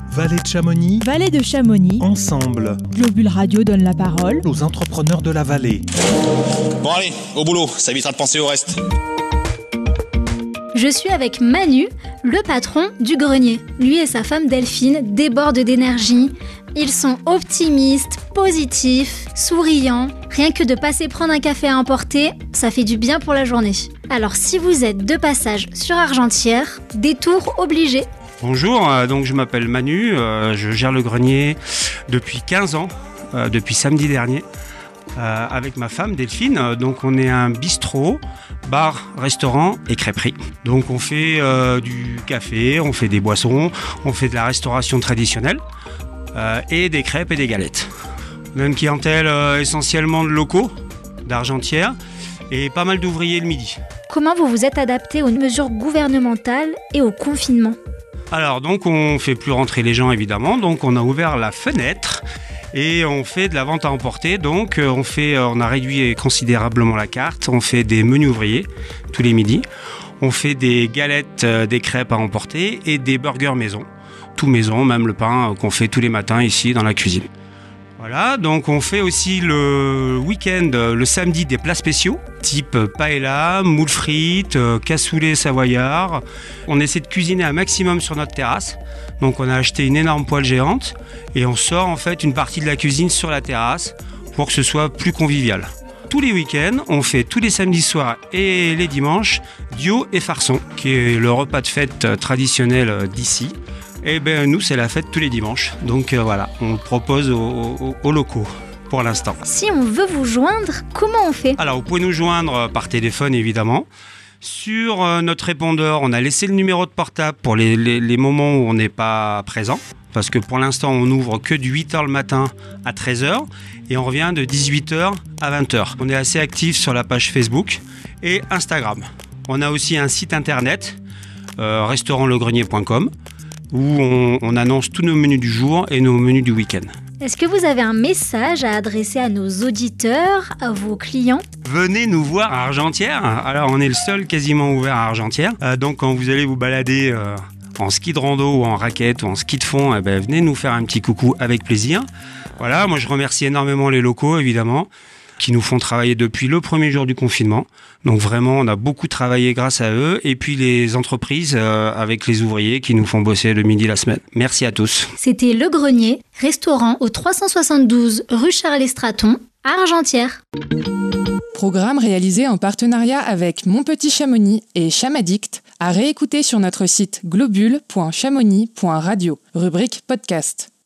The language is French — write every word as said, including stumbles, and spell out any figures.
Vallée de Chamonix, Vallée de Chamonix, ensemble, Globule Radio donne la parole aux entrepreneurs de la vallée. Bon allez, au boulot, ça évitera de penser au reste. Je suis avec Manu, le patron du grenier. Lui et sa femme Delphine débordent d'énergie. Ils sont optimistes, positifs, souriants. Rien que de passer prendre un café à emporter, ça fait du bien pour la journée. Alors si vous êtes de passage sur Argentière, détour obligé. Bonjour, euh, donc je m'appelle Manu, euh, je gère le grenier depuis quinze ans, euh, depuis samedi dernier, euh, avec ma femme Delphine. Donc on est un bistrot, bar, restaurant et crêperie. Donc on fait euh, du café, on fait des boissons, on fait de la restauration traditionnelle euh, et des crêpes et des galettes. On a une clientèle euh, essentiellement de locaux, d'Argentière et pas mal d'ouvriers le midi. Comment vous vous êtes adapté aux mesures gouvernementales et au confinement ? Alors donc on fait plus rentrer les gens évidemment, donc on a ouvert la fenêtre et on fait de la vente à emporter. Donc on fait, on a réduit considérablement la carte, on fait des menus ouvriers tous les midis, on fait des galettes, des crêpes à emporter et des burgers maison, tout maison, même le pain qu'on fait tous les matins ici dans la cuisine. Voilà, donc on fait aussi le week-end, le samedi, des plats spéciaux, type paella, moules frites, cassoulet savoyard. On essaie de cuisiner un maximum sur notre terrasse. Donc on a acheté une énorme poêle géante et on sort en fait une partie de la cuisine sur la terrasse pour que ce soit plus convivial. Tous les week-ends, on fait tous les samedis soirs et les dimanches, dio et farçon, qui est le repas de fête traditionnel d'ici. Et ben nous c'est la fête tous les dimanches, donc euh, voilà, on propose aux, aux, aux locaux pour l'instant. Si on veut vous joindre, comment on fait ? Alors vous pouvez nous joindre par téléphone évidemment. Sur euh, notre répondeur, on a laissé le numéro de portable pour les, les, les moments où on n'est pas présent. Parce que pour l'instant on ouvre que de huit heures le matin à treize heures et on revient de dix-huit heures à vingt heures. On est assez actif sur la page Facebook et Instagram. On a aussi un site internet, euh, restaurant le grenier point com, où on, on annonce tous nos menus du jour et nos menus du week-end. Est-ce que vous avez un message à adresser à nos auditeurs, à vos clients ? Venez nous voir à Argentière. Alors on est le seul quasiment ouvert à Argentière. Euh, donc quand vous allez vous balader euh, en ski de rando ou en raquette ou en ski de fond, eh ben, venez nous faire un petit coucou avec plaisir. Voilà, moi je remercie énormément les locaux évidemment, qui nous font travailler depuis le premier jour du confinement. Donc vraiment, on a beaucoup travaillé grâce à eux. Et puis les entreprises euh, avec les ouvriers qui nous font bosser le midi la semaine. Merci à tous. C'était Le Grenier, restaurant au trois cent soixante-douze rue Charles-Estraton, à Argentière. Programme réalisé en partenariat avec Mon Petit Chamonix et Chamaddict, à réécouter sur notre site globule point chamonix point radio, rubrique podcast.